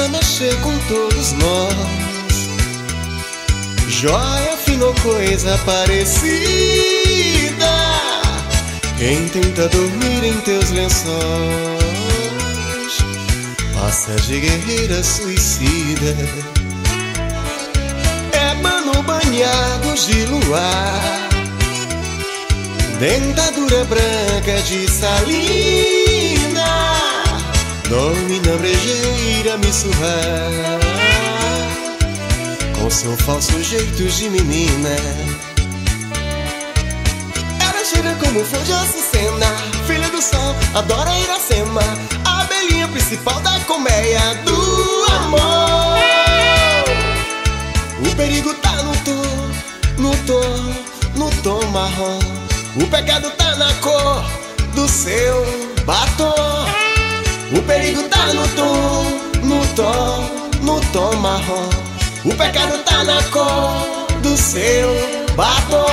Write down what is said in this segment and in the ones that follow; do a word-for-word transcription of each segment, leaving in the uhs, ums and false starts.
tenta mexer com todos nós. Joia fina ou coisa parecida. Quem tenta dormir em teus lençóis passa de guerreira suicida. É mano banhado de luar, dentadura branca de salina, domina a brejeira me surrar com seu falso jeito de menina. Ela gira como flor de açucena, filha do sol, adora Iracema, a abelhinha principal da colmeia do amor. O perigo tá no tom, no tom, no tom marrom. O pecado tá na cor do seu batom. O perigo tá no tom, no tom, no tom marrom. O pecado tá na cor do seu batom.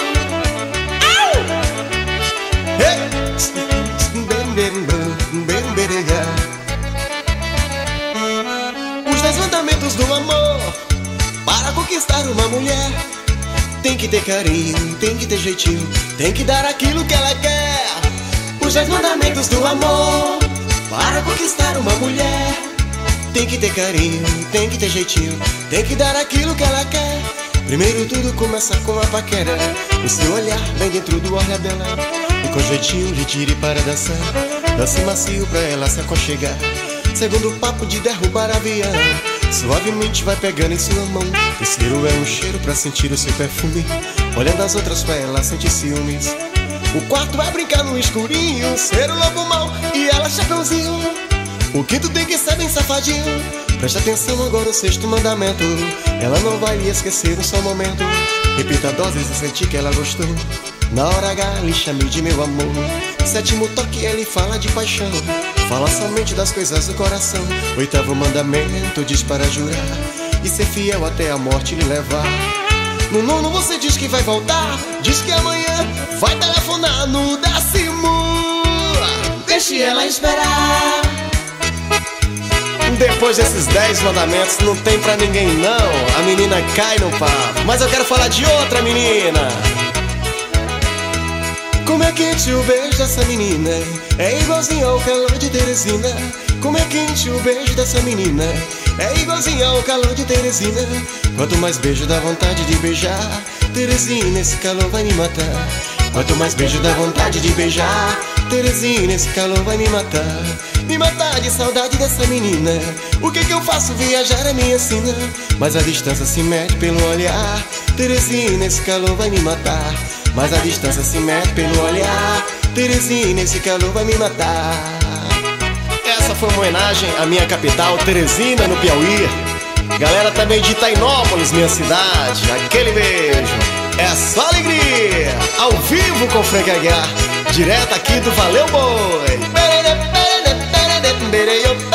Os dez mandamentos do amor para conquistar uma mulher: tem que ter carinho, tem que ter jeitinho, tem que dar aquilo que ela quer. Os dez mandamentos do amor para conquistar uma mulher: tem que ter carinho, tem que ter jeitinho, tem que dar aquilo que ela quer. Primeiro tudo começa com a paquera, o seu olhar bem dentro do olhar dela, e com jeitinho lhe tire para dançar, dance macio pra ela se aconchegar. Segundo papo de derrubar avião, suavemente vai pegando em sua mão. Terceiro é um cheiro pra sentir o seu perfume, olhando as outras pra ela sentir ciúmes. O quarto é brincar no escurinho, ser o lobo mau e ela chapeuzinho. O quinto tem que ser bem safadinho. Presta atenção agora o sexto mandamento, ela não vai lhe esquecer um só momento. Repita doses e sentir que ela gostou. Na hora H lhe chame de meu amor. Sétimo toque ele fala de paixão, fala somente das coisas do coração. Oitavo mandamento diz para jurar e ser fiel até a morte lhe levar. No nono você diz que vai voltar, diz que amanhã vai telefonar. No décimo deixe ela esperar. Depois desses dez mandamentos não tem pra ninguém não, a menina cai no papo. Mas eu quero falar de outra menina. Como é quente o beijo dessa menina, é igualzinho ao calor de Teresina. Como é quente o beijo dessa menina, é igualzinho ao calor de Teresina. Quanto mais beijo dá vontade de beijar, Teresina, esse calor vai me matar. Quanto mais beijo dá vontade de beijar, Teresina, esse calor vai me matar. Me matar de saudade dessa menina. O que que eu faço? Viajar é me ensina, mas a distância se mede pelo olhar. Teresina, esse calor vai me matar, mas a distância se mede pelo olhar. Teresina, esse calor vai me matar. Essa foi uma homenagem à minha capital, Teresina, no Piauí. Galera também de Itainópolis, minha cidade, aquele beijo. É só alegria, ao vivo com Frank Aguiar, direto aqui do Valeu Boi.